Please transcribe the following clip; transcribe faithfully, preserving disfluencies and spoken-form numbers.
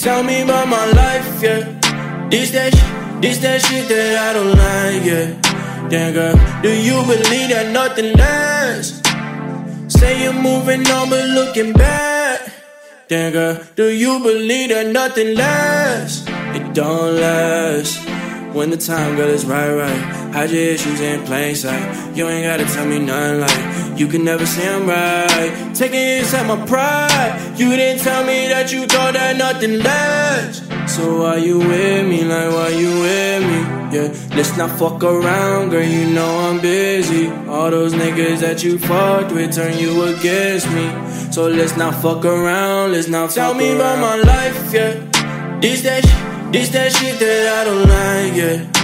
Tell me about my life, yeah. This that shit, this that shit that I don't like, yeah. Damn girl, do you believe that nothing lasts? Say you're moving on but looking back. Damn girl, do you believe that nothing lasts? It don't last. When the time, girl, is right, right. Hide your issues in plain sight. You ain't gotta tell me nothing like you can never say I'm right. Taking hits at my pride. You didn't tell me that you thought that nothing lasts. So why you with me, like why you with me? Yeah, let's not fuck around, girl, you know I'm busy. All those niggas that you fucked with turn you against me. So let's not fuck around, let's not tell me around. About my life, yeah. This that shit, this that shit that I don't like, yeah.